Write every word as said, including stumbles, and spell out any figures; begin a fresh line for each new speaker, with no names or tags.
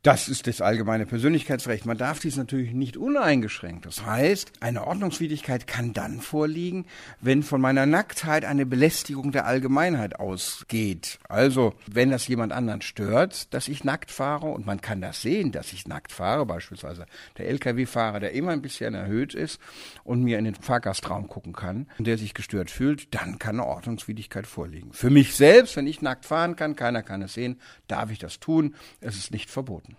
Das ist das allgemeine Persönlichkeitsrecht. Man darf dies natürlich nicht uneingeschränkt. Das heißt, eine Ordnungswidrigkeit kann dann vorliegen, wenn von meiner Nacktheit eine Belästigung der Allgemeinheit ausgeht. Also, wenn das jemand anderen stört, dass ich nackt fahre, und man kann das sehen, dass ich nackt fahre, beispielsweise der L K W-Fahrer, der immer ein bisschen erhöht ist und mir in den Fahrgastraum gucken kann und der sich gestört fühlt, dann kann eine Ordnungswidrigkeit vorliegen. Für mich selbst, wenn ich nackt fahren kann, keiner kann es sehen, darf ich das tun. Es ist nicht verboten.